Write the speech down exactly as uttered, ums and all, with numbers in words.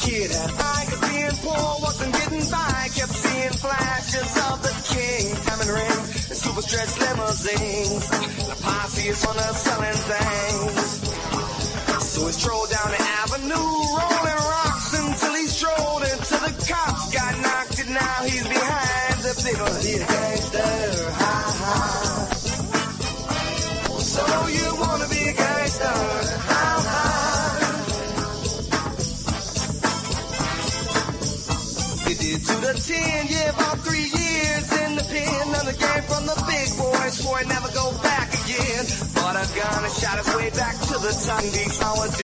kid had eye, 'cause being poor wasn't getting by. Kept seeing flashes of the king, diamond rings and super stretch limousines. The posse is on us selling things. So he strolled down the avenue, rolling rocks until he strolled into the cops. Got knocked and now he's behind the big old hit gangster. Ha ha. So you wanna be a gangster? Ha ha. He did to the ten, yeah, about three years in the pen. Another game from the big boys, swore he'd never go back again. Bought a gun and shot his way back to the top. These holidays